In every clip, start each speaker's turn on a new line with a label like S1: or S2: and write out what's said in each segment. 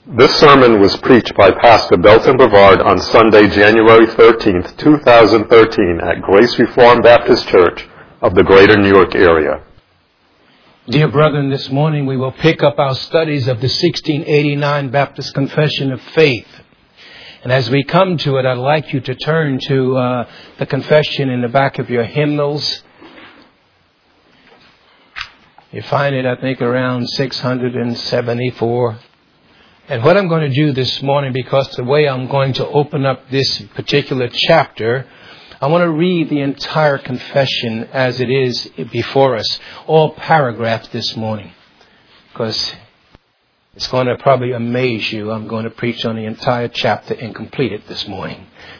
S1: This sermon was preached by Pastor Belton Brevard on Sunday, January 13th, 2013 at Grace Reformed Baptist Church of the Greater New York area.
S2: Dear brethren, this morning we will pick up our studies of the 1689 Baptist Confession of Faith. And as we come to it, I'd like you to turn to the confession in the back of your hymnals. You find it, I think, around 674. And what I'm going to do this morning, because the way I'm going to open up this particular chapter, I want to read the entire confession as it is before us, all paragraphs this morning, because it's going to probably amaze you. I'm going to preach on the entire chapter and complete it this morning.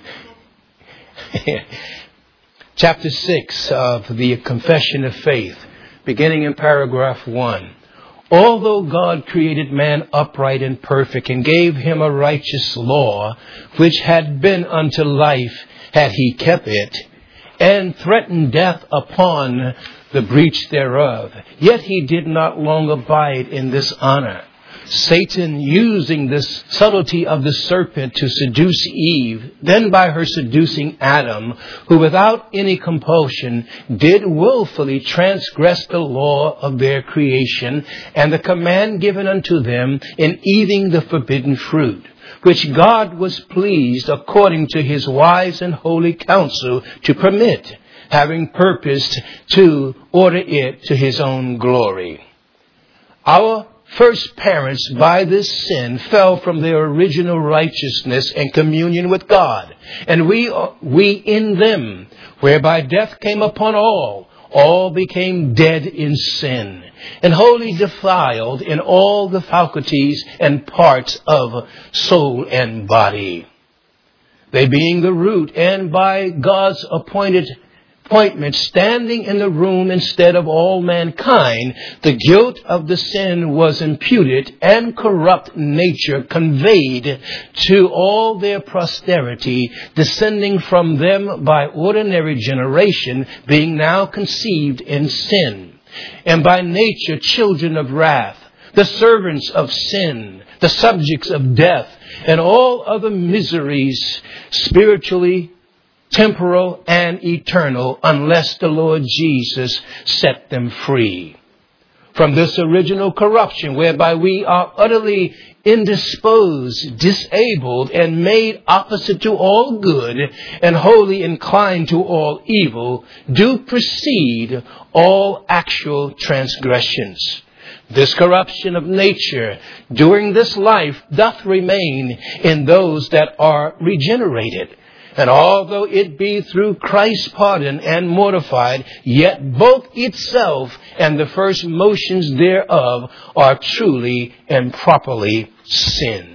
S2: Chapter 6 of the Confession of Faith, beginning in paragraph 1. Although God created man upright and perfect and gave him a righteous law, which had been unto life had he kept it, and threatened death upon the breach thereof, yet he did not long abide in this honor. Satan, using the subtlety of the serpent to seduce Eve, then by her seducing Adam, who without any compulsion did willfully transgress the law of their creation and the command given unto them in eating the forbidden fruit, which God was pleased according to his wise and holy counsel to permit, having purposed to order it to his own glory. Our first parents, by this sin, fell from their original righteousness and communion with God. And we in them, whereby death came upon all became dead in sin, and wholly defiled in all the faculties and parts of soul and body. They being the root, and by God's appointment standing in the room instead of all mankind, the guilt of the sin was imputed, and corrupt nature conveyed to all their posterity, descending from them by ordinary generation, being now conceived in sin, and by nature children of wrath, the servants of sin, the subjects of death, and all other miseries, spiritually, temporal and eternal, unless the Lord Jesus set them free from this original corruption, whereby we are utterly indisposed, disabled, and made opposite to all good, and wholly inclined to all evil, do proceed all actual transgressions. This corruption of nature during this life doth remain in those that are regenerated. And although it be through Christ's pardon and mortified, yet both itself and the first motions thereof are truly and properly sin.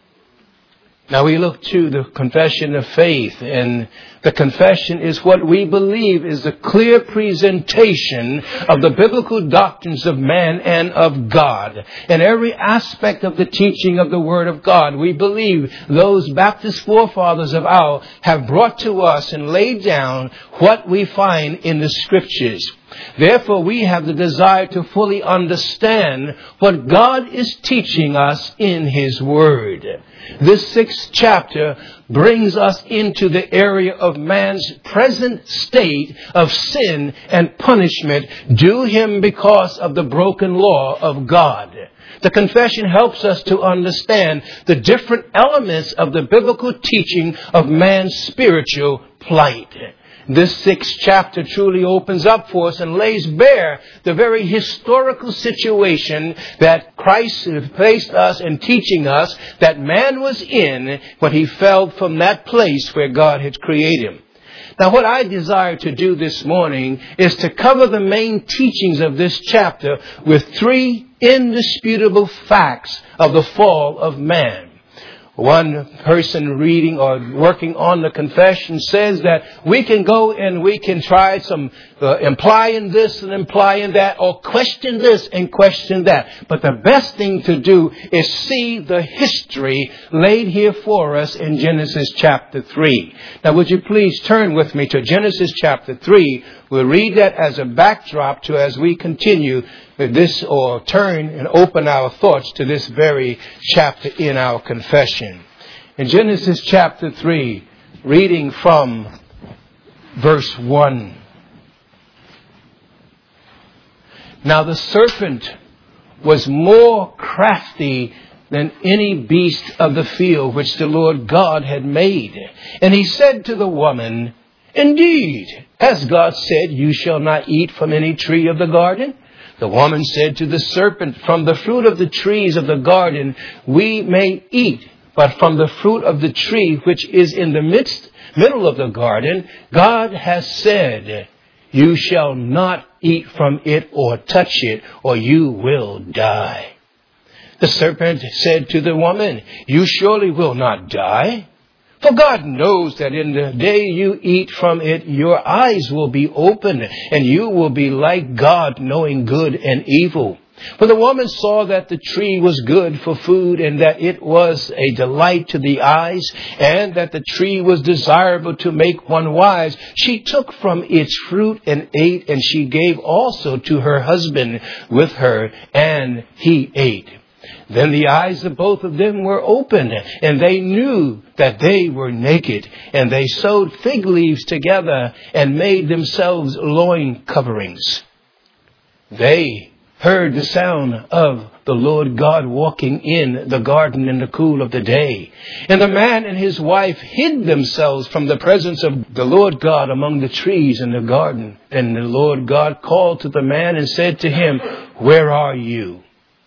S2: Now we look to the confession of faith, and the confession is what we believe is the clear presentation of the biblical doctrines of man and of God. In every aspect of the teaching of the Word of God, we believe those Baptist forefathers of ours have brought to us and laid down what we find in the Scriptures. Therefore, we have the desire to fully understand what God is teaching us in His Word. This 6th chapter brings us into the area of man's present state of sin and punishment due him because of the broken law of God. The confession helps us to understand the different elements of the biblical teaching of man's spiritual plight. This 6th chapter truly opens up for us and lays bare the very historical situation that Christ placed us in teaching us that man was in when he fell from that place where God had created him. Now, what I desire to do this morning is to cover the main teachings of this chapter with 3 indisputable facts of the fall of man. One person reading or working on the confession says that we can go and we can try some implying this and implying that, or question this and question that. But the best thing to do is see the history laid here for us in Genesis chapter 3. Now, would you please turn with me to Genesis chapter 3, We'll read that as a backdrop to as we continue this, or turn and open our thoughts to this very chapter in our confession. In Genesis chapter 3, reading from verse 1. Now the serpent was more crafty than any beast of the field which the Lord God had made. And he said to the woman, Indeed, as God said, you shall not eat from any tree of the garden. The woman said to the serpent, From the fruit of the trees of the garden we may eat, but from the fruit of the tree which is in the middle of the garden, God has said, You shall not eat from it or touch it, or you will die. The serpent said to the woman, You surely will not die. For God knows that in the day you eat from it, your eyes will be opened, and you will be like God, knowing good and evil. For the woman saw that the tree was good for food, and that it was a delight to the eyes, and that the tree was desirable to make one wise. She took from its fruit and ate, and she gave also to her husband with her, and he ate. Then the eyes of both of them were opened, and they knew that they were naked. And they sewed fig leaves together and made themselves loin coverings. They heard the sound of the Lord God walking in the garden in the cool of the day. And the man and his wife hid themselves from the presence of the Lord God among the trees in the garden. And the Lord God called to the man and said to him, Where are you?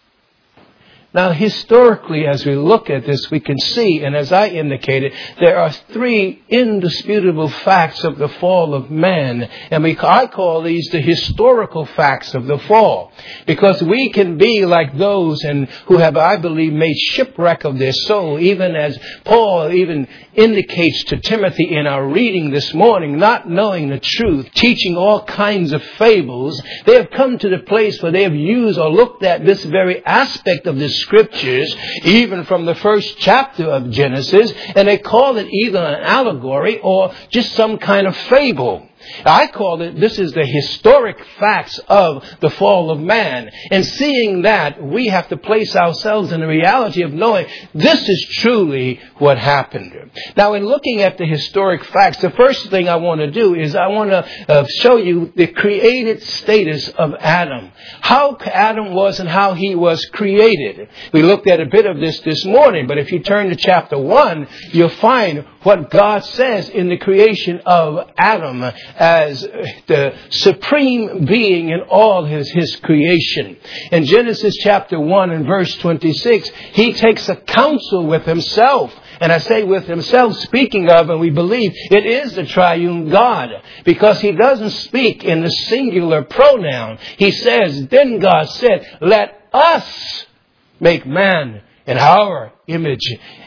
S2: Now, historically, as we look at this, we can see, and as I indicated, there are three indisputable facts of the fall of man. And I call these the historical facts of the fall. Because we can be like those who have, I believe, made shipwreck of their soul, even as Paul even indicates to Timothy in our reading this morning, not knowing the truth, teaching all kinds of fables. They have come to the place where they have used or looked at this very aspect of this Scriptures, even from the first chapter of Genesis, and they call it either an allegory or just some kind of fable. I call it, this is the historic facts of the fall of man. And seeing that, we have to place ourselves in the reality of knowing this is truly what happened. Now, in looking at the historic facts, the first thing I want to do is I want to show you the created status of Adam. How Adam was and how he was created. We looked at a bit of this morning, but if you turn to chapter 1, you'll find what God says in the creation of Adam as the supreme being in all his creation. In Genesis chapter 1 and verse 26, he takes a counsel with himself. And I say with himself, speaking of, and we believe it is the triune God, because he doesn't speak in the singular pronoun. He says, Then God said, Let us make man in our image,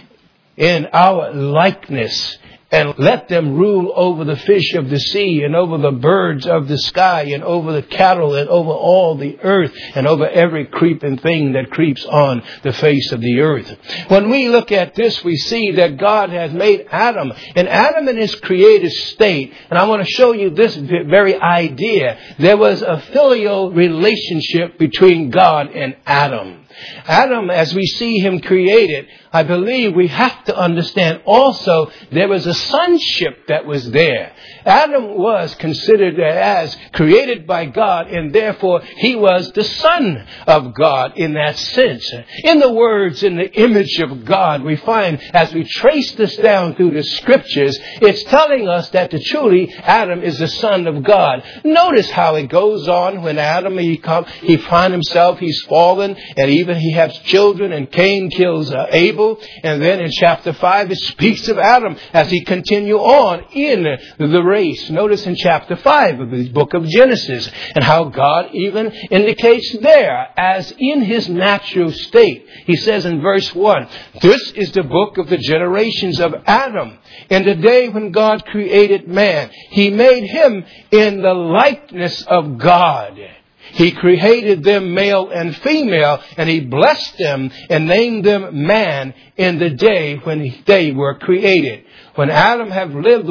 S2: in our likeness, and let them rule over the fish of the sea, and over the birds of the sky, and over the cattle, and over all the earth, and over every creeping thing that creeps on the face of the earth. When we look at this, we see that God has made Adam, and Adam in his created state, and I want to show you this very idea. There was a filial relationship between God and Adam. Adam, as we see him created, I believe we have to understand also there was a sonship that was there. Adam was considered as created by God, and therefore he was the son of God in that sense. In the words, in the image of God, we find as we trace this down through the Scriptures, it's telling us that truly Adam is the son of God. Notice how it goes on when Adam, he finds himself, he's fallen, and even he has children, and Cain kills Abel. And then in chapter 5, it speaks of Adam as he continue on in the race. Notice in chapter 5 of the book of Genesis, and how God even indicates there, as in his natural state. He says in verse 1, This is the book of the generations of Adam. In the day when God created man, he made him in the likeness of God. He created them male and female, and He blessed them and named them man in the day when they were created. When Adam had lived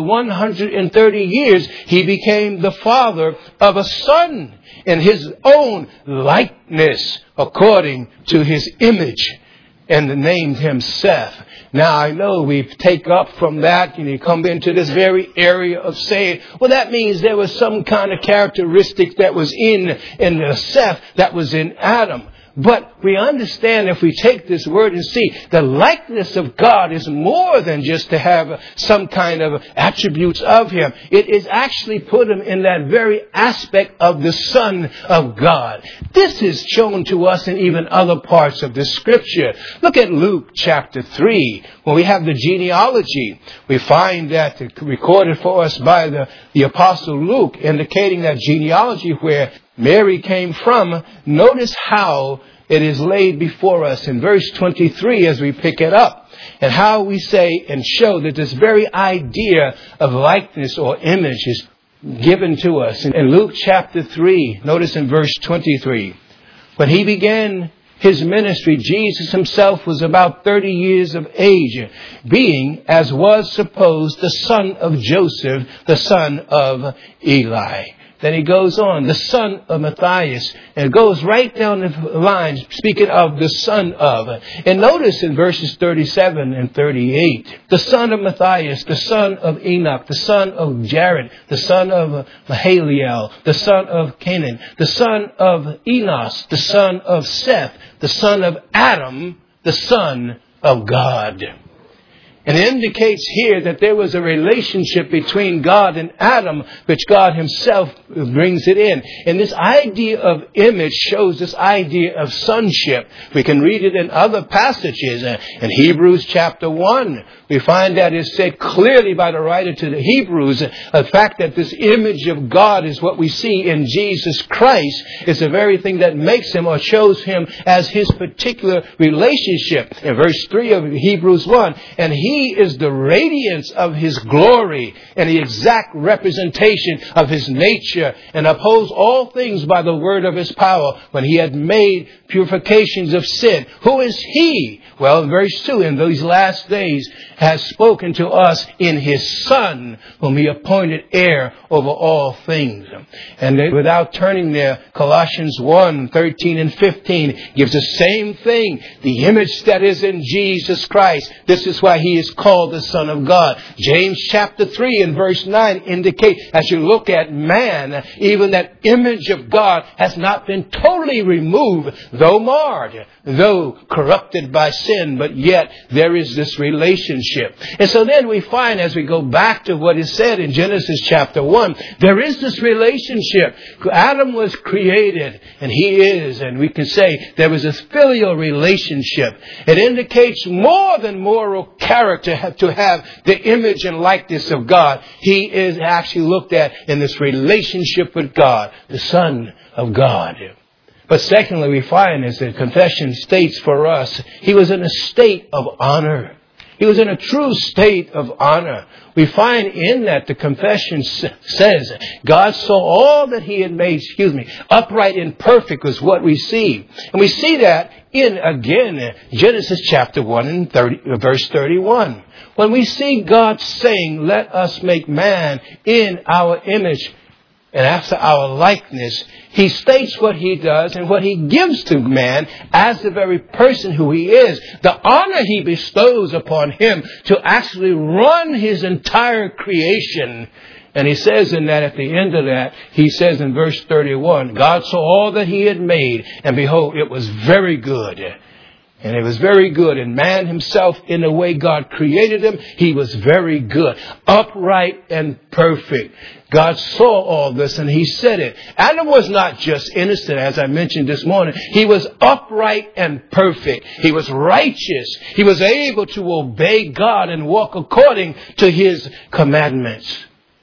S2: 130 years, he became the father of a son in his own likeness, according to his image, and named him Seth. Now, I know we take up from that and you come into this very area of saying, well, that means there was some kind of characteristic that was in Seth that was in Adam. But we understand if we take this word and see the likeness of God is more than just to have some kind of attributes of Him. It is actually put Him in that very aspect of the Son of God. This is shown to us in even other parts of the Scripture. Look at Luke chapter 3. When we have the genealogy, we find that recorded for us by the Apostle Luke, indicating that genealogy where Mary came from. Notice how it is laid before us in verse 23 as we pick it up, and how we say and show that this very idea of likeness or image is given to us. In Luke chapter 3, notice in verse 23, when He began His ministry, Jesus Himself was about 30 years of age, being, as was supposed, the son of Joseph, the son of Eli. Then he goes on, the son of Matthias, and it goes right down the line, speaking of the son of. And notice in verses 37 and 38, the son of Matthias, the son of Enoch, the son of Jared, the son of Mahaliel, the son of Canaan, the son of Enos, the son of Seth, the son of Adam, the son of God. And it indicates here that there was a relationship between God and Adam, which God Himself brings it in. And this idea of image shows this idea of sonship. We can read it in other passages. In Hebrews chapter 1, we find that it's said clearly by the writer to the Hebrews, the fact that this image of God is what we see in Jesus Christ is the very thing that makes Him or shows Him as His particular relationship. In verse 3 of Hebrews 1, and He is the radiance of His glory and the exact representation of His nature, and upholds all things by the word of His power, when He had made purifications of sin. Who is He? Well, in verse 2, in these last days has spoken to us in His Son, whom He appointed heir over all things. And without turning there, Colossians 1, 13 and 15 gives the same thing. The image that is in Jesus Christ. This is why He is called the Son of God. James chapter 3 and verse 9 indicate, as you look at man, even that image of God has not been totally removed, though marred, though corrupted by sin, but yet there is this relationship. And so then we find, as we go back to what is said in Genesis chapter 1, there is this relationship. Adam was created, and he is, and we can say there was this filial relationship. It indicates more than moral character to have the image and likeness of God. He is actually looked at in this relationship with God, the Son of God. But secondly, we find, as the confession states for us, he was in a state of honor. He was in a true state of honor. We find in that the confession says God saw all that He had made, upright and perfect was what we see. And we see that in, again, Genesis chapter 1 and verse 31. When we see God saying, let us make man in our image and after our likeness, He states what He does and what He gives to man as the very person who he is. The honor He bestows upon him to actually run his entire creation. And He says in that, at the end of that, He says in verse 31, God saw all that He had made, and behold, it was very good. And it was very good. And man himself, in the way God created him, he was very good. Upright and perfect. God saw all this and He said it. Adam was not just innocent, as I mentioned this morning. He was upright and perfect. He was righteous. He was able to obey God and walk according to His commandments.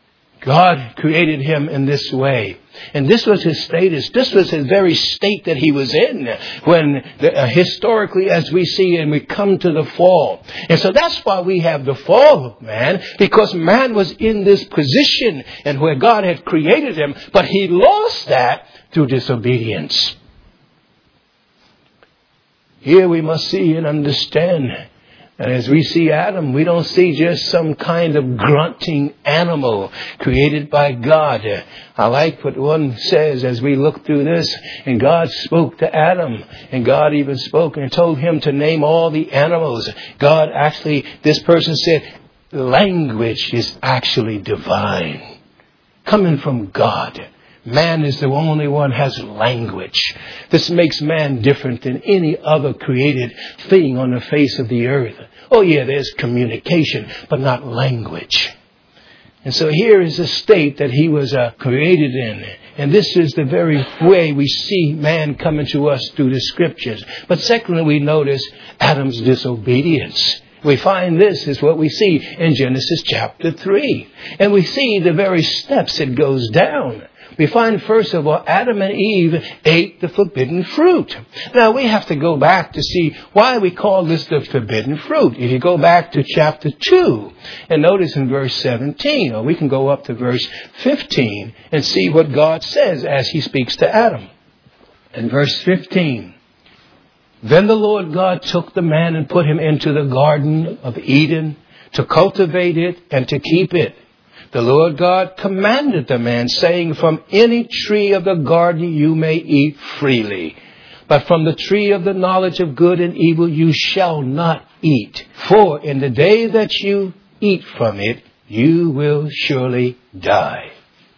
S2: God created him in this way. And this was his status. This was his very state that he was in when historically, as we see, and we come to the fall. And so that's why we have the fall of man, because man was in this position and where God had created him, but he lost that through disobedience. Here we must see and understand. And as we see Adam, we don't see just some kind of grunting animal created by God. I like what one says as we look through this. And God spoke to Adam. And God even spoke and told him to name all the animals. God actually, this person said, language is actually divine. Coming from God. Man is the only one who has language. This makes man different than any other created thing on the face of the earth. Oh yeah, there's communication, but not language. And so here is a state that he was created in. And this is the very way we see man coming to us through the scriptures. But secondly, we notice Adam's disobedience. We find this is what we see in Genesis chapter 3. And we see the very steps it goes down. We find, first of all, Adam and Eve ate the forbidden fruit. Now, we have to go back to see why we call this the forbidden fruit. If you go back to chapter 2 and notice in verse 17, or we can go up to verse 15 and see what God says as he speaks to Adam. In verse 15, then the Lord God took the man and put him into the Garden of Eden to cultivate it and to keep it. The Lord God commanded the man, saying, from any tree of the garden you may eat freely, but from the tree of the knowledge of good and evil you shall not eat. For in the day that you eat from it, you will surely die.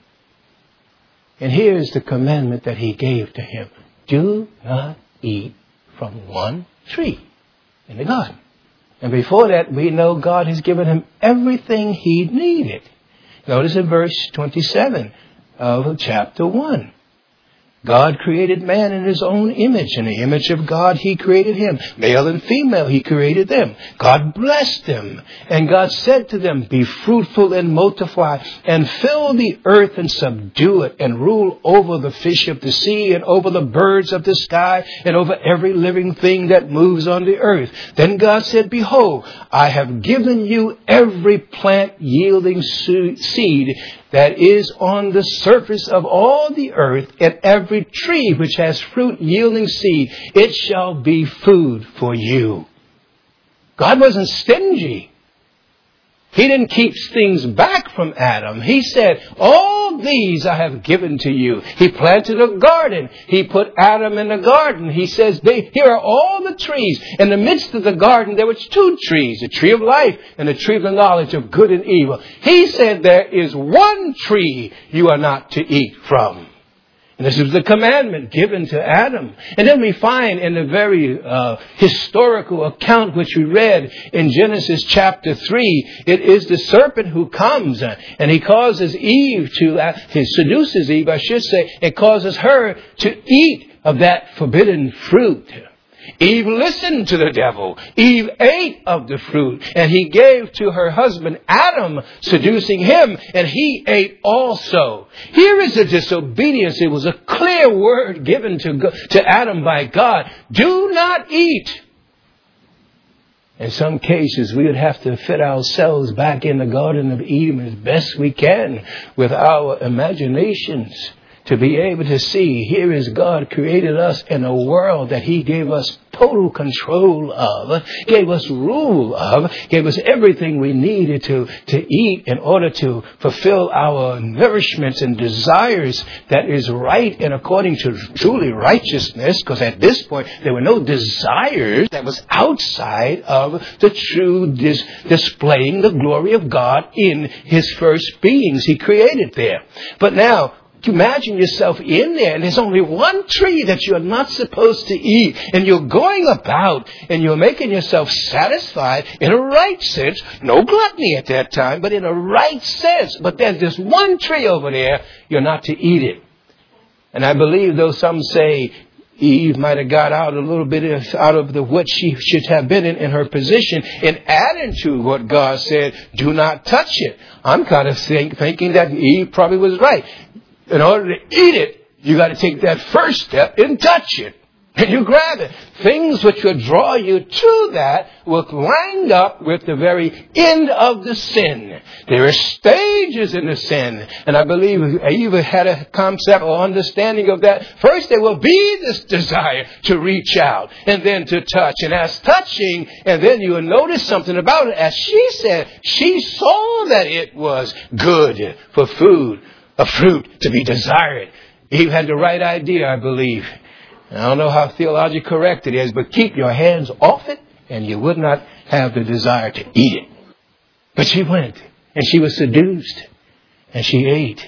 S2: And here's the commandment that he gave to him. Do not eat from one tree in the garden. And before that, we know God has given him everything he needed. Notice in verse 27 of chapter 1. God created man in his own image. In the image of God, he created him. Male and female, he created them. God blessed them. And God said to them, be fruitful and multiply, and fill the earth and subdue it, and rule over the fish of the sea, and over the birds of the sky, and over every living thing that moves on the earth. Then God said, behold, I have given you every plant yielding seed that is on the surface of all the earth, and every tree which has fruit yielding seed, it shall be food for you. God wasn't stingy. He didn't keep things back from Adam. He said, all these I have given to you. He planted a garden. He put Adam in the garden. He says, here are all the trees. In the midst of the garden, there was two trees, the tree of life and the tree of the knowledge of good and evil. He said, there is one tree you are not to eat from. And this is the commandment given to Adam. And then we find in the very historical account which we read in Genesis chapter 3, it is the serpent who comes and he causes Eve he seduces Eve, I should say, and causes her to eat of that forbidden fruit. Eve listened to the devil. Eve ate of the fruit, and he gave to her husband Adam, seducing him, and he ate also. Here is the disobedience. It was a clear word given to Adam by God. Do not eat. In some cases, we would have to fit ourselves back in the Garden of Eden as best we can with our imaginations, to be able to see, here is God created us in a world that he gave us total control of, gave us rule of, gave us everything we needed to eat in order to fulfill our nourishments and desires that is right and according to truly righteousness, because at this point there were no desires that was outside of the true displaying the glory of God in his first beings he created there. But now, imagine yourself in there, and there's only one tree that you're not supposed to eat, and you're going about and you're making yourself satisfied in a right sense. No gluttony at that time, but in a right sense. But there's this one tree over there, you're not to eat it. And I believe, though some say Eve might have got out a little bit out of what she should have been in her position, and adding to what God said, do not touch it. I'm kind of thinking that Eve probably was right. In order to eat it, you got to take that first step and touch it. And you grab it. Things which will draw you to that will wind up with the very end of the sin. There are stages in the sin. And I believe Eve had a concept or understanding of that. First, there will be this desire to reach out and then to touch. And as touching, and then you will notice something about it. As she said, she saw that it was good for food, a fruit to be desired. Eve had the right idea, I believe. I don't know how theologically correct it is, but keep your hands off it and you would not have the desire to eat it. But she went and she was seduced and she ate.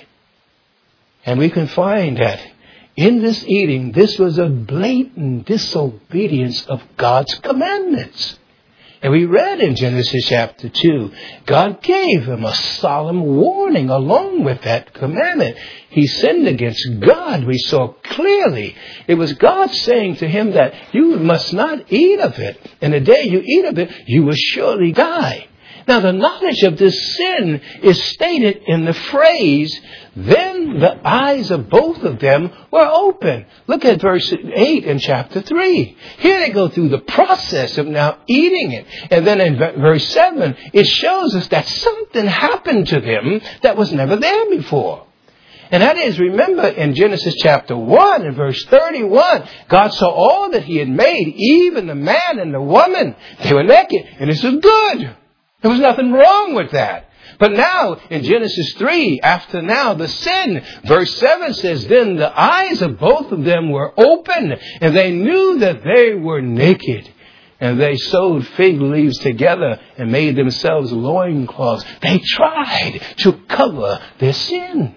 S2: And we can find that in this eating, this was a blatant disobedience of God's commandments. And we read in Genesis chapter 2, God gave him a solemn warning along with that commandment. He sinned against God. We saw clearly it was God saying to him that you must not eat of it. And the day you eat of it, you will surely die. Now, the knowledge of this sin is stated in the phrase, then the eyes of both of them were open. Look at verse 8 in chapter 3. Here they go through the process of now eating it. And then in verse 7, it shows us that something happened to them that was never there before. And that is, remember in Genesis chapter 1 and verse 31, God saw all that he had made, even the man and the woman. They were naked, and this was good. There was nothing wrong with that. But now, in Genesis 3, after now the sin, verse 7 says, then the eyes of both of them were open, and they knew that they were naked. And they sewed fig leaves together and made themselves loincloths. They tried to cover their sin.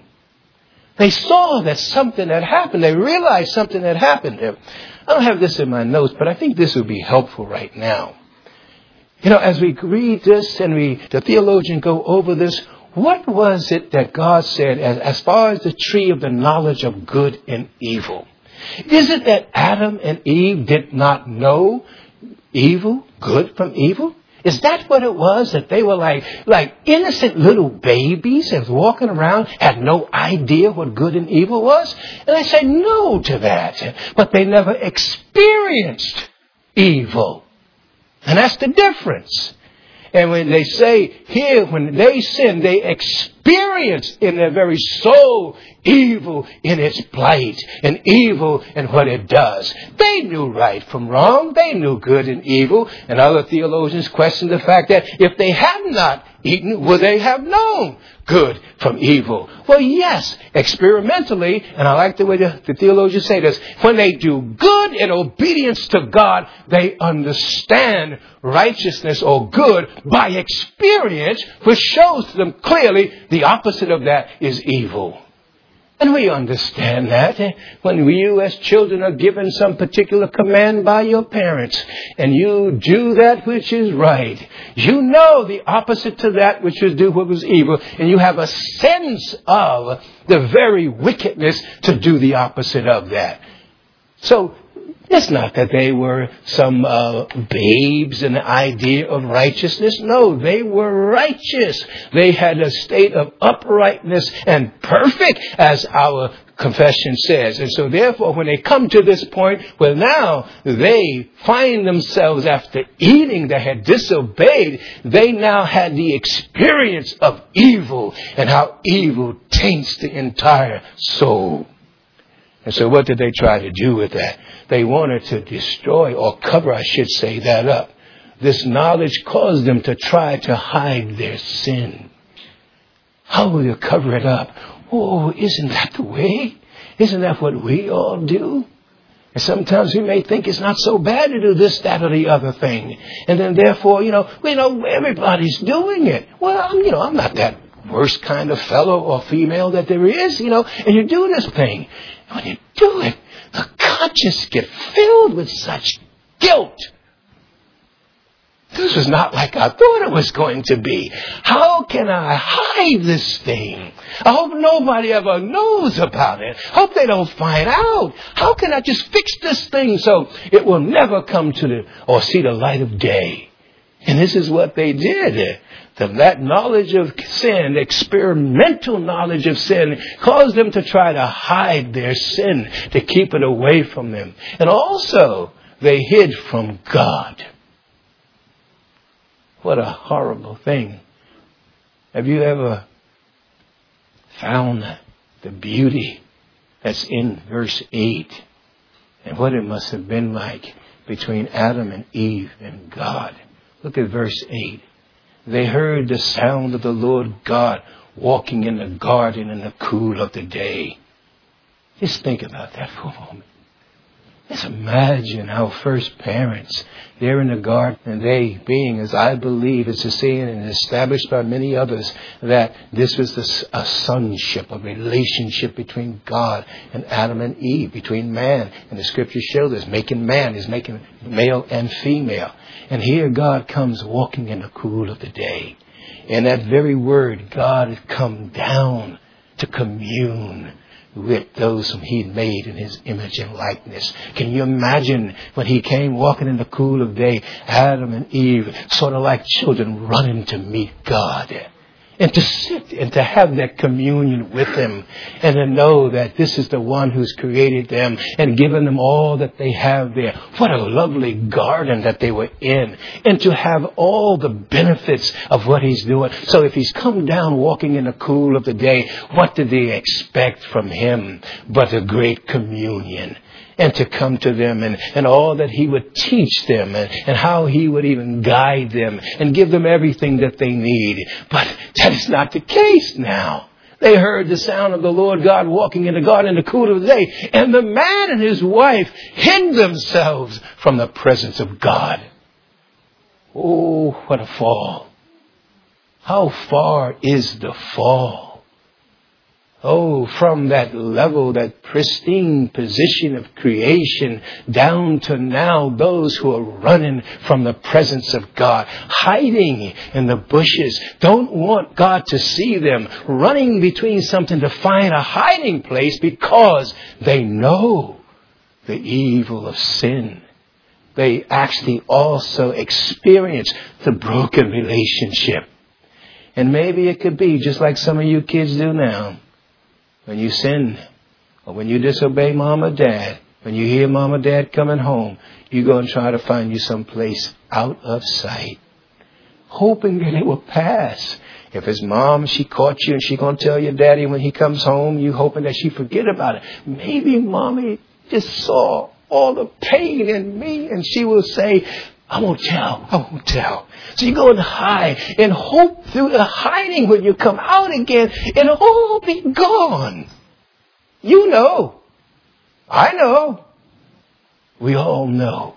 S2: They saw that something had happened. They realized something had happened. I don't have this in my notes, but I think this would be helpful right now. You know, as we read this and the theologian go over this, what was it that God said as far as the tree of the knowledge of good and evil? Is it that Adam and Eve did not know evil, good from evil? Is that what it was? That they were like innocent little babies that was walking around, had no idea what good and evil was? And I say no to that. But they never experienced evil. And that's the difference. And when they say here, when they sin, they experience in their very soul evil in its plight and evil in what it does. They knew right from wrong. They knew good and evil. And other theologians question the fact that if they had not eaten, would they have known good from evil? Well, yes, experimentally, and I like the way the theologians say this, when they do good in obedience to God, they understand righteousness or good by experience, which shows to them clearly the opposite of that is evil. And we understand that when you as children are given some particular command by your parents and you do that which is right, you know the opposite to that which is do what was evil, and you have a sense of the very wickedness to do the opposite of that. So it's not that they were some babes in the idea of righteousness. No, they were righteous. They had a state of uprightness and perfect, as our confession says. And so therefore, when they come to this point where now they find themselves after eating, they had disobeyed, they now had the experience of evil and how evil taints the entire soul. And so what did they try to do with that? They wanted to destroy or cover, I should say, that up. This knowledge caused them to try to hide their sin. How will you cover it up? Oh, isn't that the way? Isn't that what we all do? And sometimes we may think it's not so bad to do this, that, or the other thing. And then therefore, everybody's doing it. Well, I'm not that worst kind of fellow or female that there is, and you do this thing. When you do it, the conscience gets filled with such guilt. This is not like I thought it was going to be. How can I hide this thing? I hope nobody ever knows about it. I hope they don't find out. How can I just fix this thing so it will never come to or see the light of day? And this is what they did. That knowledge of sin, experimental knowledge of sin, caused them to try to hide their sin, to keep it away from them. And also, they hid from God. What a horrible thing. Have you ever found the beauty that's in verse 8 and what it must have been like between Adam and Eve and God? Look at verse 8. They heard the sound of the Lord God walking in the garden in the cool of the day. Just think about that for a moment. Just imagine how first parents, they're in the garden, and they being, as I believe, it's a saying and established by many others, that this was a sonship, a relationship between God and Adam and Eve, between man. And the scripture shows us, making man is making male and female. And here God comes walking in the cool of the day. And that very word, God has come down to commune with those whom he made in his image and likeness. Can you imagine when he came walking in the cool of day, Adam and Eve, sort of like children running to meet God, and to sit and to have that communion with him, and to know that this is the one who's created them and given them all that they have there. What a lovely garden that they were in, and to have all the benefits of what he's doing. So if he's come down walking in the cool of the day, what did they expect from him but a great communion? And to come to them and all that he would teach them and how he would even guide them and give them everything that they need. But that is not the case now. They heard the sound of the Lord God walking in the garden in the cool of the day. And the man and his wife hid themselves from the presence of God. Oh, what a fall. How far is the fall? Oh, from that level, that pristine position of creation, down to now those who are running from the presence of God, hiding in the bushes, don't want God to see them, running between something to find a hiding place because they know the evil of sin. They actually also experience the broken relationship. And maybe it could be just like some of you kids do now. When you sin, or when you disobey mom or dad, when you hear mom or dad coming home, you go and try to find you some place out of sight, hoping that it will pass. If it's mom, she caught you and she going to tell your daddy when he comes home, you hoping that she forget about it. Maybe mommy just saw all the pain in me and she will say, I won't tell. So you go and hide and hope through the hiding when you come out again, it'll all be gone. You know. I know. We all know.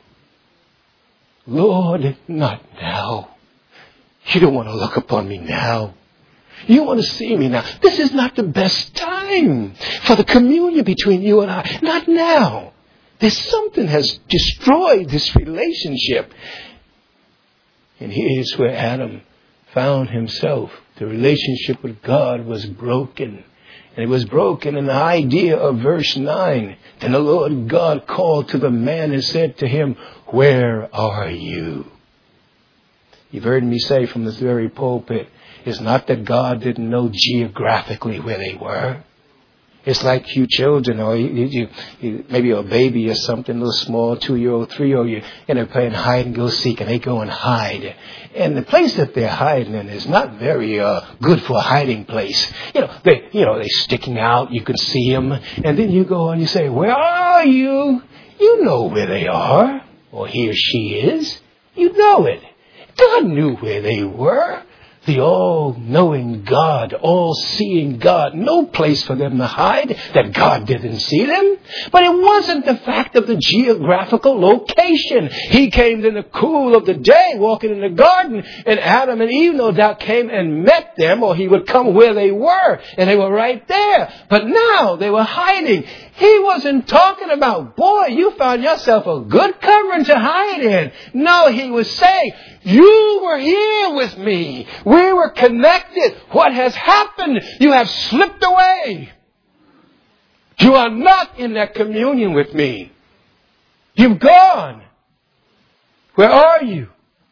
S2: Lord, not now. You don't want to look upon me now. You want to see me now. This is not the best time for the communion between you and I. Not now. There's something has destroyed this relationship. And here's where Adam found himself. The relationship with God was broken. And it was broken in the idea of verse 9. Then the Lord God called to the man and said to him, where are you? You've heard me say from this very pulpit, it's not that God didn't know geographically where they were. It's like you children, or you maybe a baby or something, a little small, 2-year-old, 3-year-old, and they're playing hide and go seek, and they go and hide. And the place that they're hiding in is not very good for a hiding place. They're sticking out. You can see them, and then you go and you say, "Where are you?" You know where they are, or he or she is. You know it. God knew where they were. the all-knowing God, all-seeing God. No place for them to hide that God didn't see them. But it wasn't the fact of the geographical location. He came in the cool of the day, walking in the garden, and Adam and Eve no doubt came and met them, or he would come where they were, and they were right there. But now they were hiding. He wasn't talking about, boy, you found yourself a good covering to hide in. No, he was saying, you were here with me. We were connected. What has happened? You have slipped away. You are not in that communion with me. You've gone. Where are you?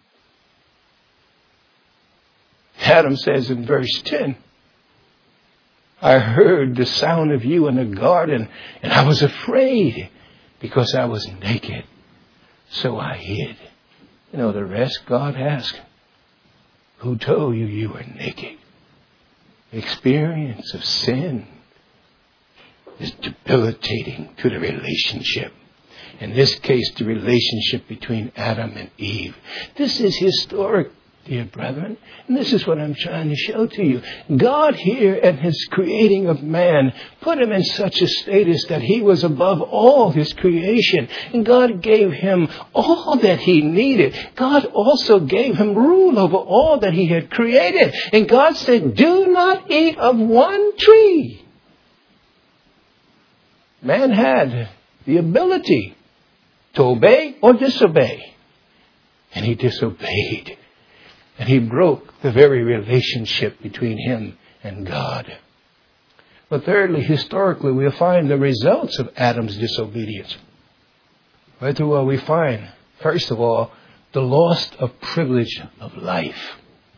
S2: Adam says in verse 10, I heard the sound of you in the garden, and I was afraid because I was naked. So I hid. You know the rest? God asked, who told you you were naked? Experience of sin is debilitating to the relationship. In this case, the relationship between Adam and Eve. This is historic, dear brethren. And this is what I'm trying to show to you. God here and his creating of man put him in such a status that he was above all his creation. And God gave him all that he needed. God also gave him rule over all that he had created. And God said, do not eat of one tree. Man had the ability to obey or disobey. And he disobeyed. And he broke the very relationship between him and God. But thirdly, historically, we'll find the results of Adam's disobedience. Right through what we find, first of all, the loss of privilege of life.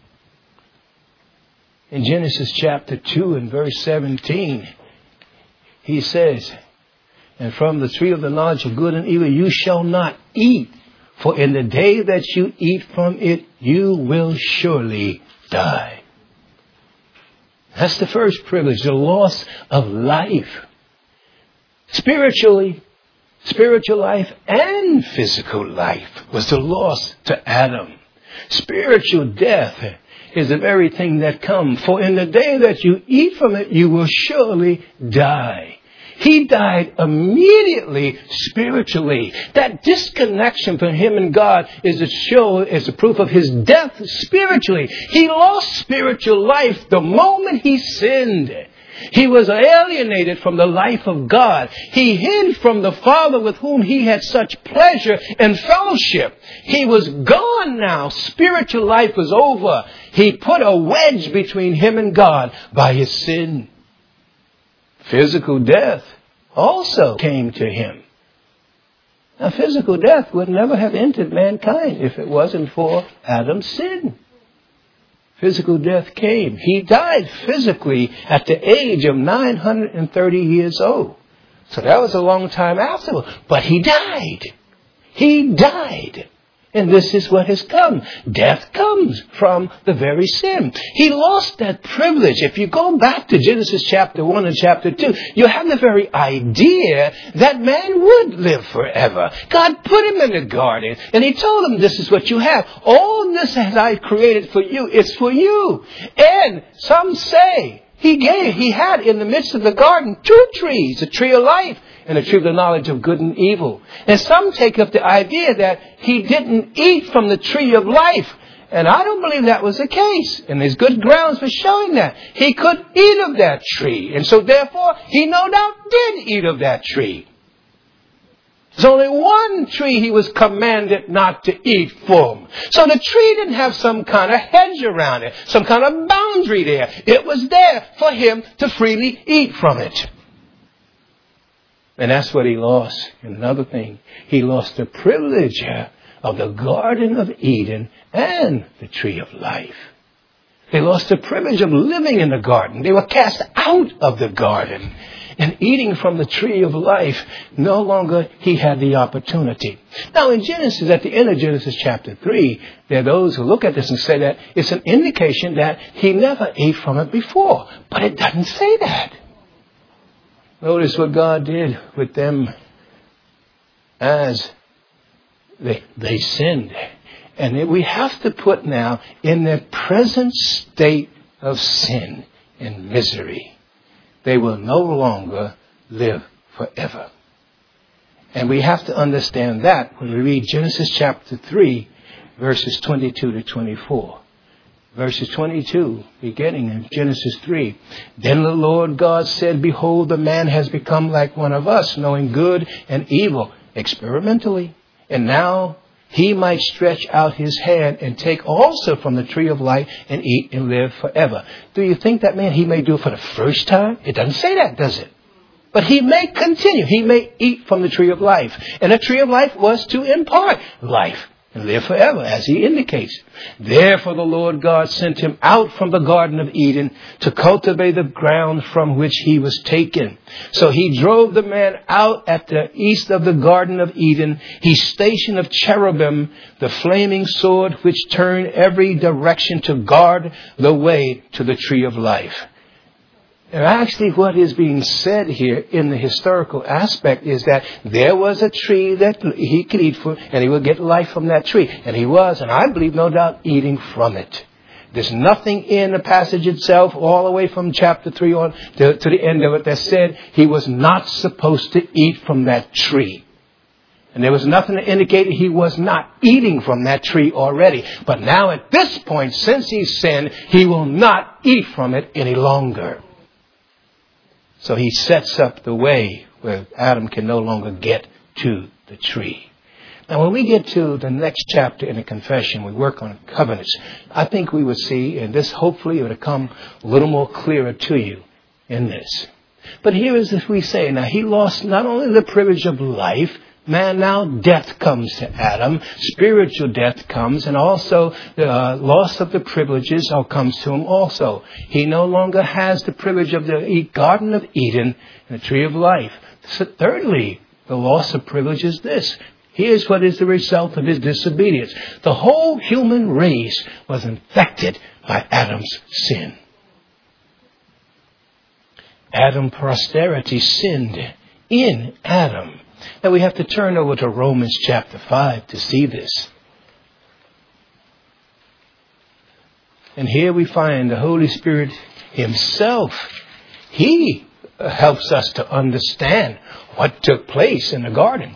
S2: In Genesis chapter 2 and verse 17, he says, and from the tree of the knowledge of good and evil you shall not eat. For in the day that you eat from it, you will surely die. That's the first privilege, the loss of life. Spiritually, spiritual life and physical life was the loss to Adam. Spiritual death is the very thing that comes. For in the day that you eat from it, you will surely die. He died immediately spiritually. That disconnection from him and God is a proof of his death spiritually. He lost spiritual life the moment he sinned. He was alienated from the life of God. He hid from the Father with whom he had such pleasure and fellowship. He was gone now. Spiritual life was over. He put a wedge between him and God by his sin. Physical death also came to him. Now, physical death would never have entered mankind if it wasn't for Adam's sin. Physical death came. He died physically at the age of 930 years old. So that was a long time afterward. But he died. He died. And this is what has come. Death comes from the very sin. He lost that privilege. If you go back to Genesis chapter 1 and chapter 2, you have the very idea that man would live forever. God put him in the garden and he told him, this is what you have. All this that I created for you, it's for you. And some say he had in the midst of the garden 2 trees, the tree of life and the tree of the knowledge of good and evil. And some take up the idea that he didn't eat from the tree of life. And I don't believe that was the case. And there's good grounds for showing that. He could eat of that tree. And so therefore, he no doubt did eat of that tree. There's only one tree he was commanded not to eat from. So the tree didn't have some kind of hedge around it, some kind of boundary there. It was there for him to freely eat from it. And that's what he lost. Another thing, he lost the privilege of the Garden of Eden and the tree of life. They lost the privilege of living in the garden. They were cast out of the garden. And eating from the tree of life, no longer he had the opportunity. Now in Genesis, at the end of Genesis chapter 3, there are those who look at this and say that it's an indication that he never ate from it before. But it doesn't say that. Notice what God did with them as they sinned. And we have to put now in their present state of sin and misery, they will no longer live forever. And we have to understand that when we read Genesis chapter 3, verses 22 to 24. Verses 22, beginning in Genesis 3. Then the Lord God said, behold, the man has become like one of us, knowing good and evil, experimentally. And now he might stretch out his hand and take also from the tree of life and eat and live forever. Do you think that man, he may do it for the first time? It doesn't say that, does it? But he may continue. He may eat from the tree of life. And the tree of life was to impart life and live forever, as he indicates. Therefore the Lord God sent him out from the Garden of Eden to cultivate the ground from which he was taken. So he drove the man out at the east of the Garden of Eden. He stationed of cherubim the flaming sword which turned every direction to guard the way to the tree of life. And actually what is being said here in the historical aspect is that there was a tree that he could eat from, and he would get life from that tree. And he was, and I believe, no doubt, eating from it. There's nothing in the passage itself, all the way from chapter 3 on to the end of it, that said he was not supposed to eat from that tree. And there was nothing to indicate he was not eating from that tree already. But now at this point, since he sinned, he will not eat from it any longer. So he sets up the way where Adam can no longer get to the tree. Now when we get to the next chapter in the confession, we work on covenants. I think we will see, and this hopefully it will come a little more clearer to you in this. But here is as we say, now he lost not only the privilege of life, man, now death comes to Adam. Spiritual death comes, and also the loss of the privileges comes to him also. He no longer has the privilege of the Garden of Eden and the tree of life. So thirdly, the loss of privilege is this. Here's what is the result of his disobedience. The whole human race was infected by Adam's sin. Adam's posterity sinned in Adam. Now we have to turn over to Romans chapter 5 to see this. And here we find the Holy Spirit himself. He helps us to understand what took place in the garden.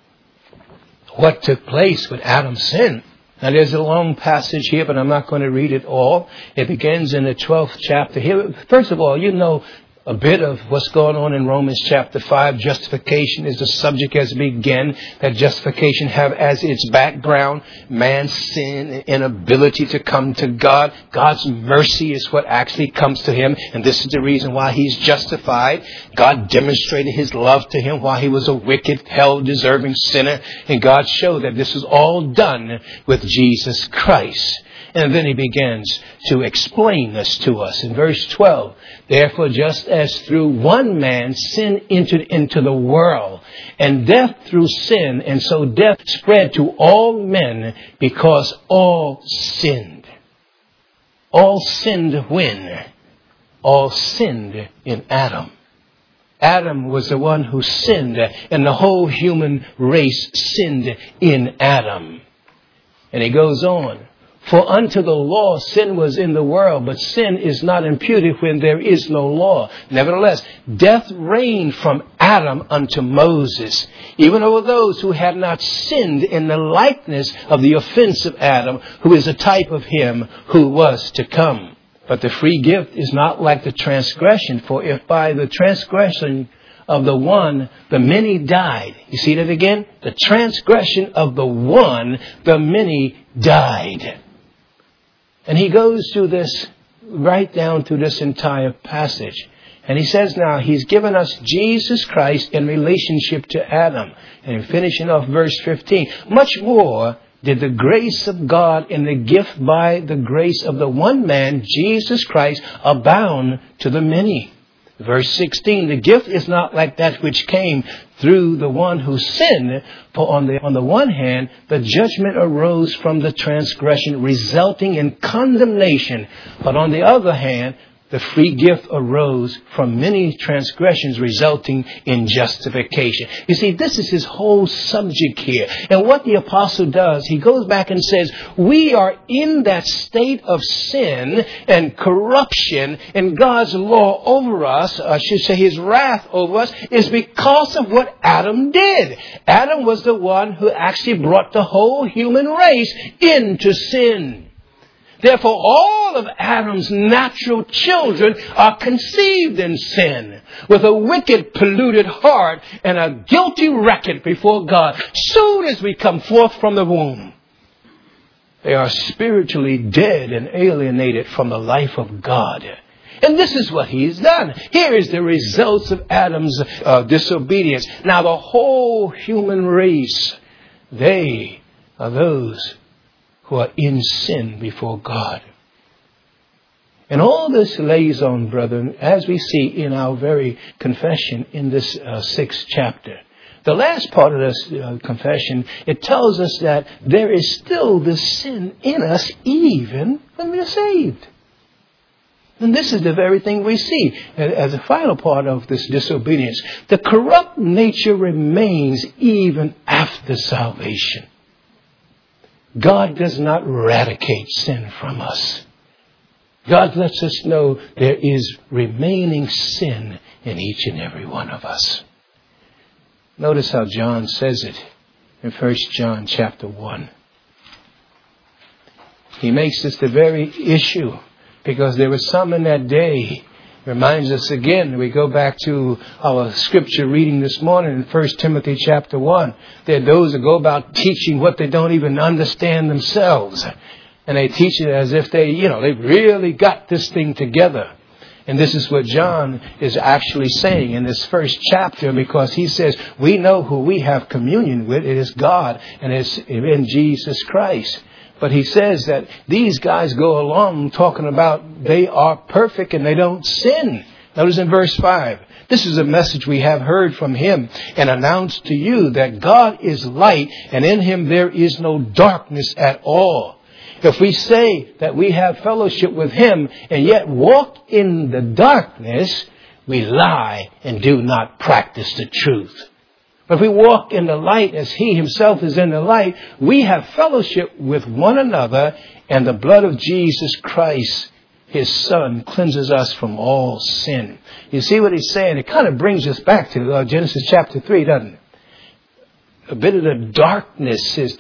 S2: What took place with Adam's sin. Now there's a long passage here, but I'm not going to read it all. It begins in the 12th chapter. Here, first of all, you know a bit of what's going on in Romans chapter 5. Justification is the subject as we begin. That justification have as its background man's sin and inability to come to God. God's mercy is what actually comes to him. And this is the reason why he's justified. God demonstrated his love to him while he was a wicked, hell-deserving sinner. And God showed that this is all done with Jesus Christ. And then he begins to explain this to us in verse 12. Therefore, just as through one man sin entered into the world, and death through sin, and so death spread to all men because all sinned. All sinned when? All sinned in Adam. Adam was the one who sinned, and the whole human race sinned in Adam. And he goes on. For unto the law sin was in the world, but sin is not imputed when there is no law. Nevertheless, death reigned from Adam unto Moses, even over those who had not sinned in the likeness of the offense of Adam, who is a type of him who was to come. But the free gift is not like the transgression, for if by the transgression of the one, the many died. You see that again? The transgression of the one, the many died. And he goes through this, right down through this entire passage. And he says now, he's given us Jesus Christ in relationship to Adam. And finishing off verse 15, much more did the grace of God and the gift by the grace of the one man, Jesus Christ, abound to the many. Verse 16, the gift is not like that which came through the one who sinned. For on the one hand, the judgment arose from the transgression, resulting in condemnation. But on the other hand, The free gift arose from many transgressions resulting in justification. You see, this is his whole subject here. And what the apostle does, he goes back and says, we are in that state of sin and corruption, and God's law over us, I should say his wrath over us, is because of what Adam did. Adam was the one who actually brought the whole human race into sin. Therefore, all of Adam's natural children are conceived in sin, with a wicked, polluted heart and a guilty record before God. Soon as we come forth from the womb, they are spiritually dead and alienated from the life of God. And this is what he's done. Here is the results of Adam's disobedience. Now, the whole human race, they are those who are in sin before God. And all this lays on, brethren, as we see in our very confession in this 6th chapter. The last part of this confession, it tells us that there is still this sin in us even when we are saved. And this is the very thing we see as a final part of this disobedience. The corrupt nature remains even after salvation. God does not eradicate sin from us. God lets us know there is remaining sin in each and every one of us. Notice how John says it in 1 John chapter 1. He makes this the very issue because there were some in that day. Reminds us again, we go back to our scripture reading this morning in 1 Timothy chapter 1. There are those that go about teaching what they don't even understand themselves. And they teach it as if they really got this thing together. And this is what John is actually saying in this first chapter, because he says, we know who we have communion with. It is God, and it's in Jesus Christ. But he says that these guys go along talking about they are perfect and they don't sin. Notice in verse 5, this is a message we have heard from him and announced to you, that God is light and in him there is no darkness at all. If we say that we have fellowship with him and yet walk in the darkness, we lie and do not practice the truth. But if we walk in the light as he himself is in the light, we have fellowship with one another, and the blood of Jesus Christ, his Son, cleanses us from all sin. You see what he's saying? It kind of brings us back to Genesis chapter 3, doesn't it? A bit of the darkness is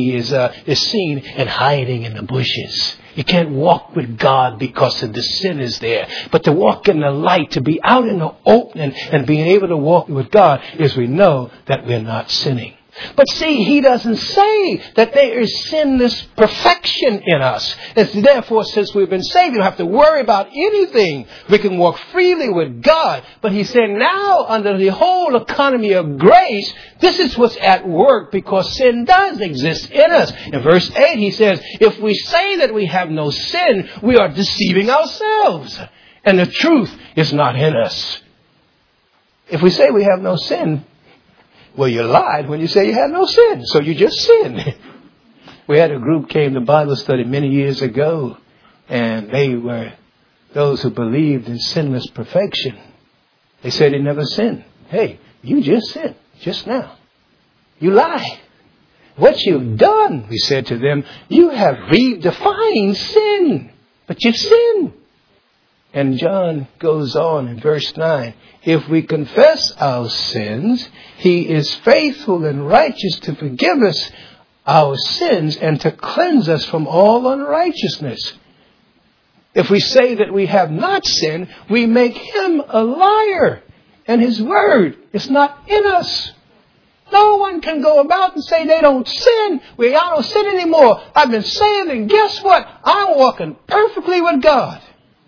S2: seen in hiding in the bushes. You can't walk with God because of the sin is there. But to walk in the light, to be out in the open and being able to walk with God, is we know that we're not sinning. But see, he doesn't say that there is sinless perfection in us. It's therefore, since we've been saved, we don't have to worry about anything. We can walk freely with God. But he said now, under the whole economy of grace, this is what's at work, because sin does exist in us. In verse 8, he says, if we say that we have no sin, we are deceiving ourselves, and the truth is not in us. If we say we have no sin, well, you lied when you say you had no sin, so you just sinned. We had a group came to Bible study many years ago, and they were those who believed in sinless perfection. They said they never sinned. Hey, you just sinned just now. You lie. What you've done, we said to them, you have redefined sin, but you've sinned. And John goes on in verse 9. If we confess our sins, he is faithful and righteous to forgive us our sins and to cleanse us from all unrighteousness. If we say that we have not sinned, we make him a liar, and his word is not in us. No one can go about and say they don't sin. I don't sin anymore. I've been saved, and guess what? I'm walking perfectly with God.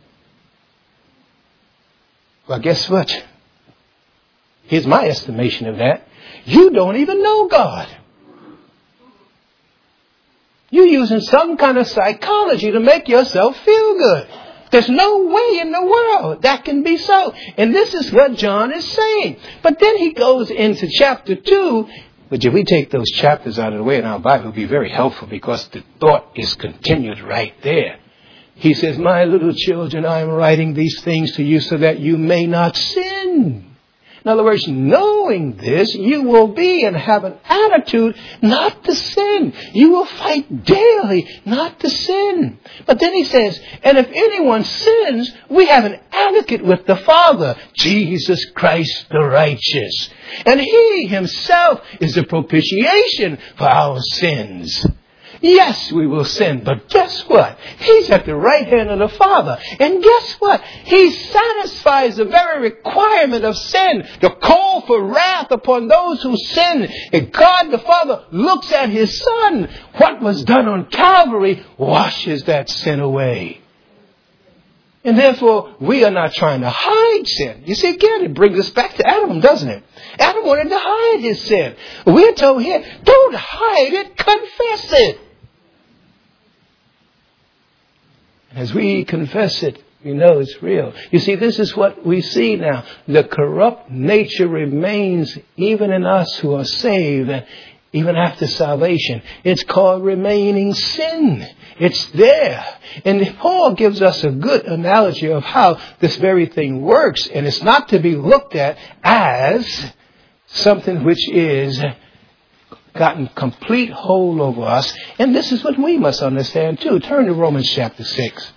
S2: Well, guess what? Here's my estimation of that. You don't even know God. You're using some kind of psychology to make yourself feel good. There's no way in the world that can be so. And this is what John is saying. But then he goes into chapter 2. But if we take those chapters out of the way in our Bible, it will be very helpful, because the thought is continued right there. He says, my little children, I am writing these things to you so that you may not sin. In other words, knowing this, you will be and have an attitude not to sin. You will fight daily not to sin. But then he says, and if anyone sins, we have an advocate with the Father, Jesus Christ the righteous. And he himself is the propitiation for our sins. Yes, we will sin, but guess what? He's at the right hand of the Father. And guess what? He satisfies the very requirement of sin, the call for wrath upon those who sin. And God the Father looks at His Son. What was done on Calvary washes that sin away. And therefore, we are not trying to hide sin. You see, again, it brings us back to Adam, doesn't it? Adam wanted to hide his sin. We're told here, don't hide it, confess it. As we confess it, we know it's real. You see, this is what we see now. The corrupt nature remains even in us who are saved, even after salvation. It's called remaining sin. It's there. And Paul gives us a good analogy of how this very thing works. And it's not to be looked at as something which is gotten complete hold over us. And this is what we must understand too. Turn to Romans chapter 6.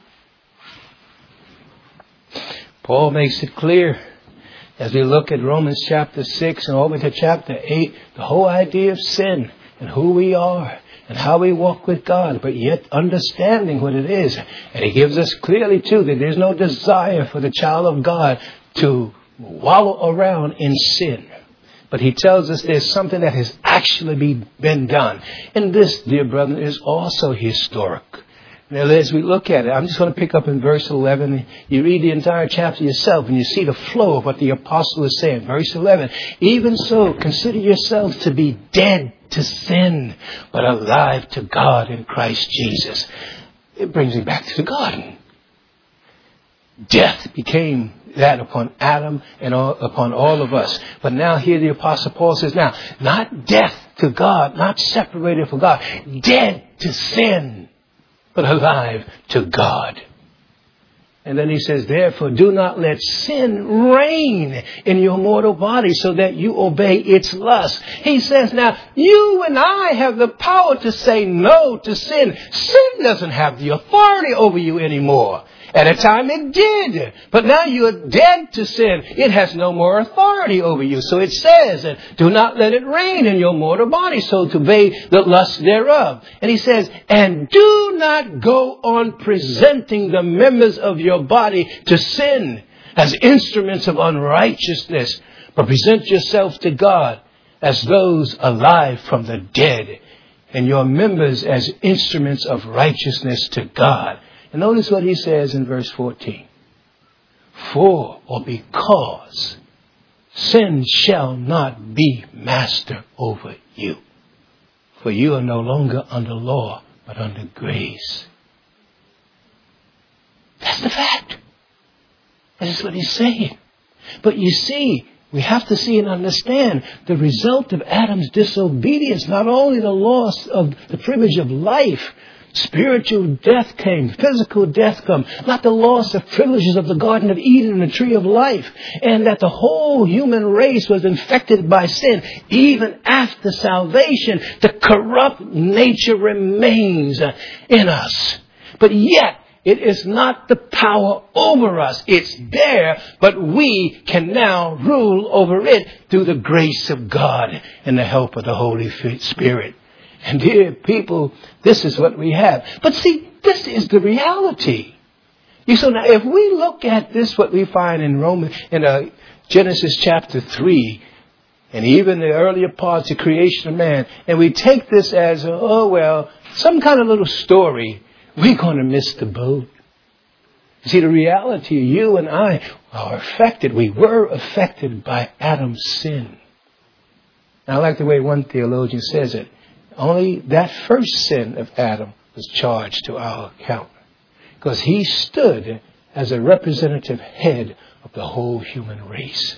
S2: Paul makes it clear as we look at Romans chapter 6 and over to chapter 8, the whole idea of sin and who we are and how we walk with God, but yet understanding what it is. And he gives us clearly too that there's no desire for the child of God to wallow around in sin. But he tells us there's something that has actually been done. And this, dear brother, is also historic. Now, as we look at it, I'm just going to pick up in verse 11. You read the entire chapter yourself and you see the flow of what the apostle is saying. Verse 11, even so, consider yourselves to be dead to sin, but alive to God in Christ Jesus. It brings me back to the garden. Death became that upon Adam and upon all of us. But now here the Apostle Paul says, now, not death to God, not separated from God, dead to sin, but alive to God. And then he says, therefore, do not let sin reign in your mortal body so that you obey its lust. He says, now, you and I have the power to say no to sin. Sin doesn't have the authority over you anymore. At a time it did. But now you are dead to sin. It has no more authority over you. So it says, do not let it reign in your mortal body, so to obey the lust thereof. And he says, and do not go on presenting the members of your body to sin as instruments of unrighteousness, but present yourselves to God as those alive from the dead, and your members as instruments of righteousness to God. And notice what he says in verse 14. For or because sin shall not be master over you. For you are no longer under law, but under grace. That's the fact. That's what he's saying. But you see, we have to see and understand the result of Adam's disobedience, not only the loss of the privilege of life. Spiritual death came, physical death came, not the loss of privileges of the Garden of Eden and the tree of life, and that the whole human race was infected by sin. Even after salvation, the corrupt nature remains in us. But yet, it is not the power over us. It's there, but we can now rule over it through the grace of God and the help of the Holy Spirit. And dear people, this is what we have. But see, this is the reality. So now if we look at this, what we find in Genesis chapter 3, and even the earlier parts of creation of man, and we take this as, some kind of little story, we're going to miss the boat. You see, the reality, you and I are affected. We were affected by Adam's sin. And I like the way one theologian says it. Only that first sin of Adam was charged to our account, because he stood as a representative head of the whole human race.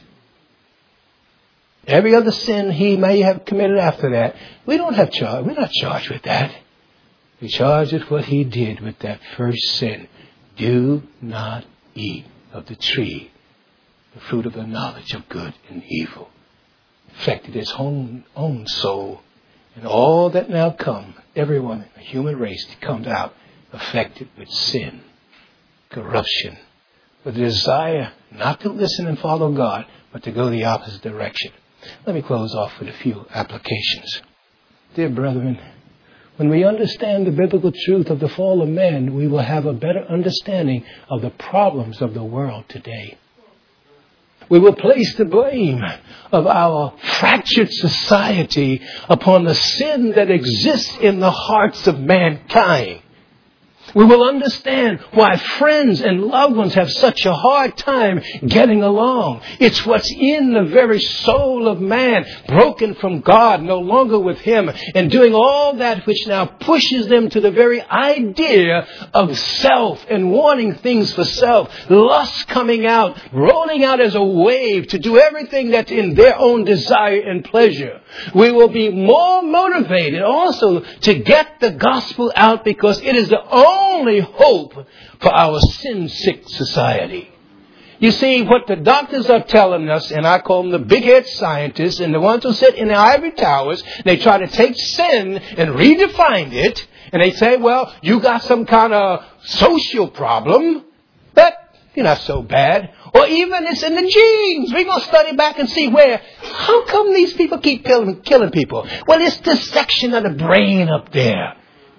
S2: Every other sin he may have committed after that, we're not charged with that. We charged with what he did with that first sin. do not eat of the tree, the fruit of the knowledge of good and evil. Affected his own soul. And all that now come, everyone in the human race comes out affected with sin, corruption, with a desire not to listen and follow God, but to go the opposite direction. Let me close off with a few applications. Dear brethren, when we understand the biblical truth of the fall of man, we will have a better understanding of the problems of the world today. We will place the blame of our fractured society upon the sin that exists in the hearts of mankind. We will understand why friends and loved ones have such a hard time getting along. It's what's in the very soul of man, broken from God, no longer with Him, and doing all that which now pushes them to the very idea of self and wanting things for self. Lust coming out, rolling out as a wave to do everything that's in their own desire and pleasure. We will be more motivated also to get the gospel out because it is the only hope for our sin-sick society. You see, what the doctors are telling us, and I call them the big-head scientists, and the ones who sit in the ivory towers, they try to take sin and redefine it, and they say, well, you got some kind of social problem, but you're not so bad. Or even it's in the genes. We're going to study back and see how come these people keep killing people? Well, it's this section of the brain up there.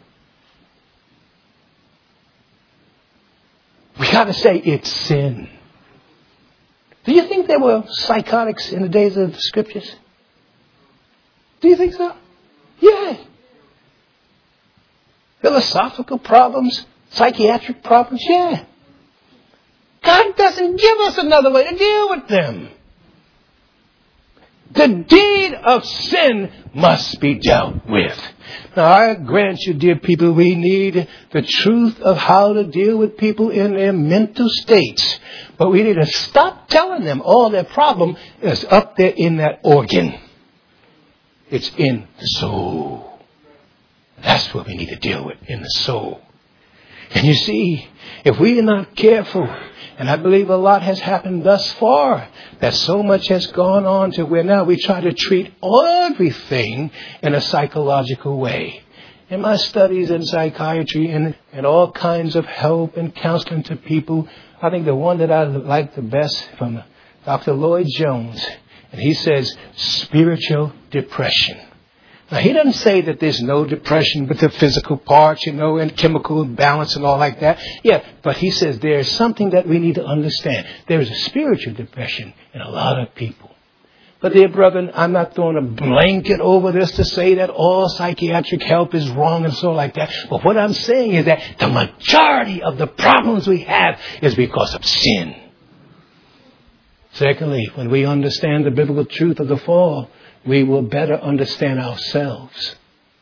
S2: We got to say it's sin. Do you think there were psychotics in the days of the Scriptures? Do you think so? Yeah. Philosophical problems, psychiatric problems, yeah. God doesn't give us another way to deal with them. The deed of sin must be dealt with. Now, I grant you, dear people, we need the truth of how to deal with people in their mental states. But we need to stop telling them all their problem is up there in that organ. It's in the soul. That's what we need to deal with, in the soul. And you see, if we are not careful, and I believe a lot has happened thus far, that so much has gone on to where now we try to treat everything in a psychological way. In my studies in psychiatry and all kinds of help and counseling to people, I think the one that I like the best from Dr. Lloyd Jones, and he says spiritual depression. Now, he doesn't say that there's no depression with the physical parts, and chemical imbalance and all like that. Yeah, but he says there's something that we need to understand. There is a spiritual depression in a lot of people. But dear brethren, I'm not throwing a blanket over this to say that all psychiatric help is wrong and so like that. But what I'm saying is that the majority of the problems we have is because of sin. Secondly, when we understand the biblical truth of the fall, we will better understand ourselves.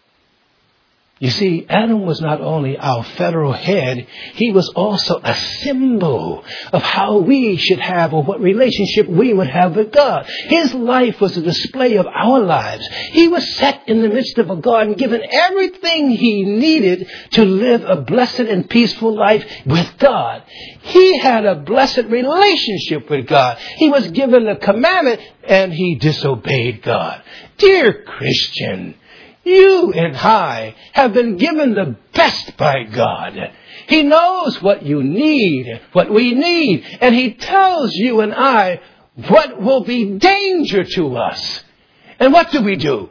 S2: You see, Adam was not only our federal head, he was also a symbol of how we should have or what relationship we would have with God. His life was a display of our lives. He was set in the midst of a garden, given everything he needed to live a blessed and peaceful life with God. He had a blessed relationship with God. He was given the commandment and he disobeyed God. Dear Christian, you and I have been given the best by God. He knows what you need, what we need, and He tells you and I what will be danger to us. And what do?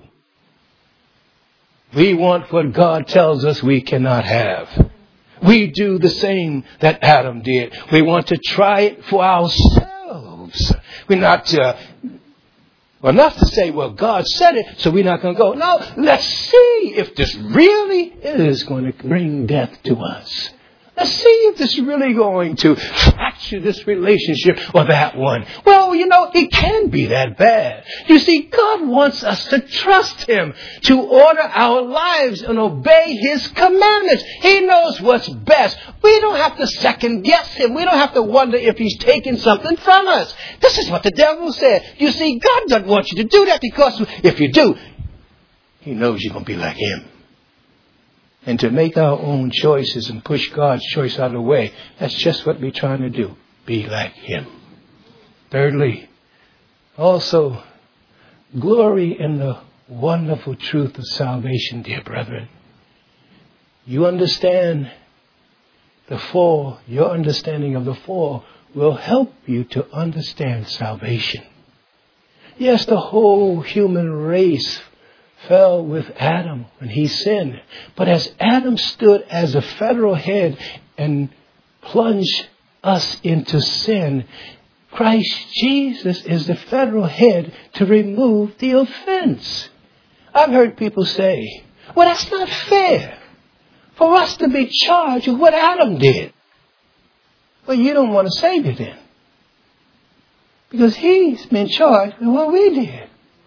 S2: We want what God tells us we cannot have. We do the same that Adam did. We want to try it for ourselves. We're not Well, not to say, well, God said it, so we're not going to go. No, let's see if this really is going to bring death to us. Let's see if this is really going to fracture this relationship or that one. Well, it can be that bad. You see, God wants us to trust Him, to order our lives and obey His commandments. He knows what's best. We don't have to second guess Him. We don't have to wonder if He's taking something from us. This is what the devil said. You see, God doesn't want you to do that because if you do, He knows you're going to be like Him. and to make our own choices and push God's choice out of the way. That's just what we're trying to do. Be like Him. Thirdly, also, glory in the wonderful truth of salvation, dear brethren. You understand the fall. Your understanding of the fall will help you to understand salvation. Yes, the whole human race fell with Adam when he sinned. But as Adam stood as a federal head and plunged us into sin, Christ Jesus is the federal head to remove the offense. I've heard people say, well, that's not fair for us to be charged with what Adam did. Well, you don't want a Savior then, because He's been charged with what we did.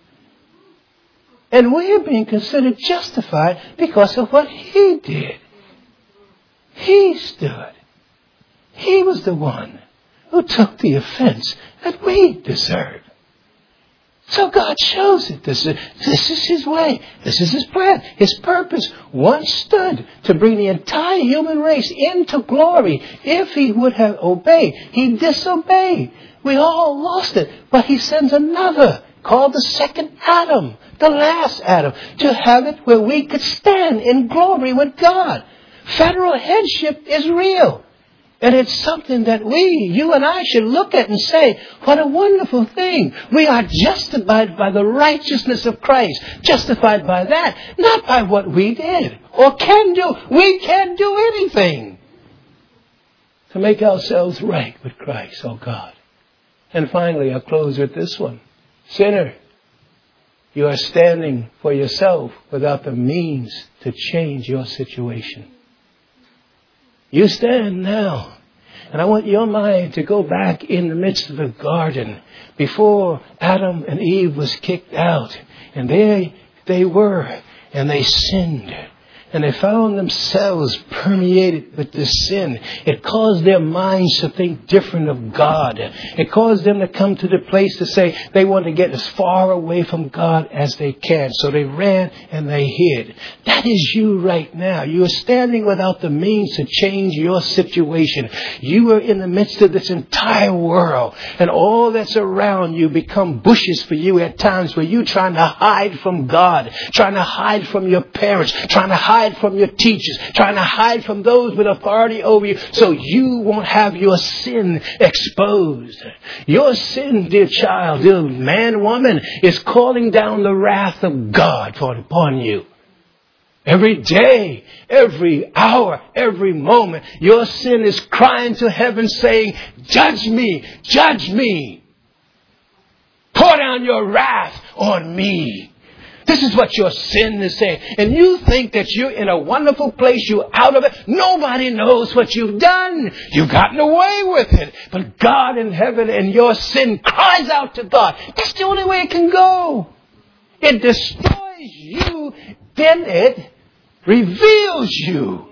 S2: And we're being considered justified because of what He did. He stood. He was the one who took the offense that we deserved. So God chose it. This is His way. This is His plan. His purpose once stood to bring the entire human race into glory. If He would have obeyed, He disobeyed. We all lost it. But He sends another, called the second Adam, the last Adam, to have it where we could stand in glory with God. Federal headship is real. And it's something that you and I should look at and say, what a wonderful thing. We are justified by the righteousness of Christ. Justified by that, not by what we did or can do. We can't do anything to make ourselves right with Christ, oh God. And finally, I'll close with this one. Sinner, you are standing for yourself without the means to change your situation. You stand now, and I want your mind to go back in the midst of the garden before Adam and Eve was kicked out. And there they were, and they sinned. And they found themselves permeated with this sin. It caused their minds to think different of God. It caused them to come to the place to say they want to get as far away from God as they can. So they ran and they hid. That is you right now. You are standing without the means to change your situation. You are in the midst of this entire world. And all that's around you become bushes for you at times where you're trying to hide from God. Trying to hide from your parents. Trying to hide from your teachers, trying to hide from those with authority over you so you won't have your sin exposed. Your sin, dear child, dear man, woman, is calling down the wrath of God upon you. Every day, every hour, every moment, your sin is crying to heaven saying, judge me, judge me. Pour down your wrath on me. This is what your sin is saying. And you think that you're in a wonderful place. You're out of it. Nobody knows what you've done. You've gotten away with it. But God in heaven and your sin cries out to God. That's the only way it can go. It destroys you. Then it reveals you.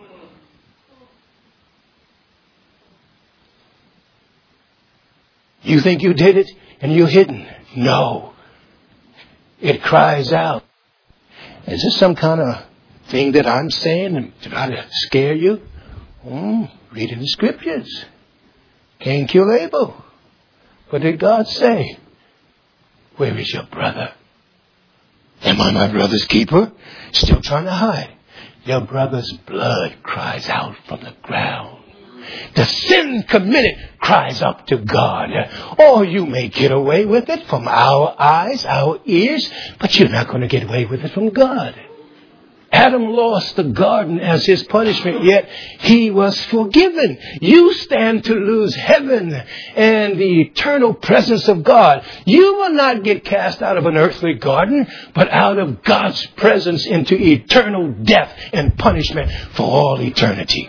S2: You think you did it and you're hidden. No. It cries out. Is this some kind of thing that I'm saying to try to scare you? Reading the scriptures. Cain killed Abel. What did God say? Where is your brother? Am I my brother's keeper? Still trying to hide. Your brother's blood cries out from the ground. The sin committed cries up to God. Or you may get away with it from our eyes, our ears, but you're not going to get away with it from God. Adam lost the garden as his punishment, yet he was forgiven. You stand to lose heaven and the eternal presence of God. You will not get cast out of an earthly garden, but out of God's presence into eternal death and punishment for all eternity.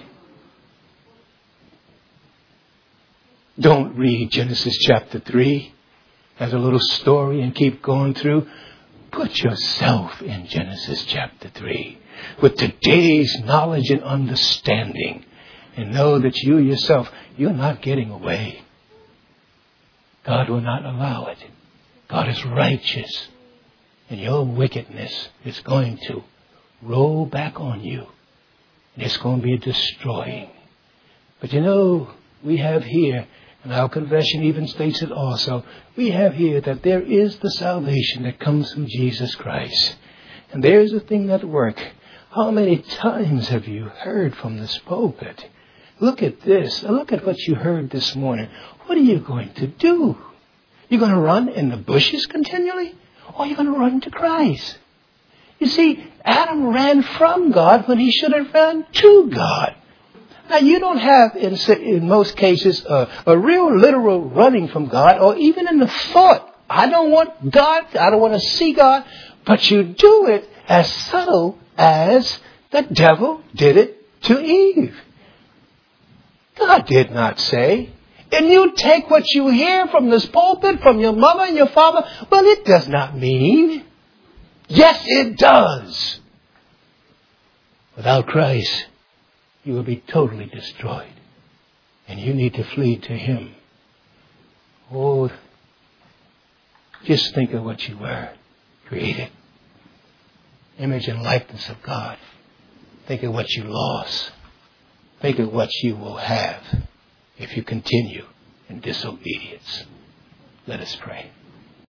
S2: Don't read Genesis chapter 3 as a little story and keep going through. Put yourself in Genesis chapter 3 with today's knowledge and understanding and know that you yourself, you're not getting away. God will not allow it. God is righteous, and your wickedness is going to roll back on you. And it's going to be destroying. But you know, we have here, and our confession even states it also, we have here that there is the salvation that comes from Jesus Christ. And there's a thing that works. How many times have you heard from this pulpit? Look at this. Look at what you heard this morning. What are you going to do? You're going to run in the bushes continually? Or you're going to run to Christ? You see, Adam ran from God when he should have run to God. Now, you don't have, in most cases, a real literal running from God, or even in the thought, I don't want God, I don't want to see God, but you do it as subtle as the devil did it to Eve. God did not say, and you take what you hear from this pulpit, from your mother and your father, well, it does not mean. Yes, it does. Without Christ, you will be totally destroyed. And you need to flee to Him. Oh, just think of what you were created. Image and likeness of God. Think of what you lost. Think of what you will have if you continue in disobedience. Let us pray.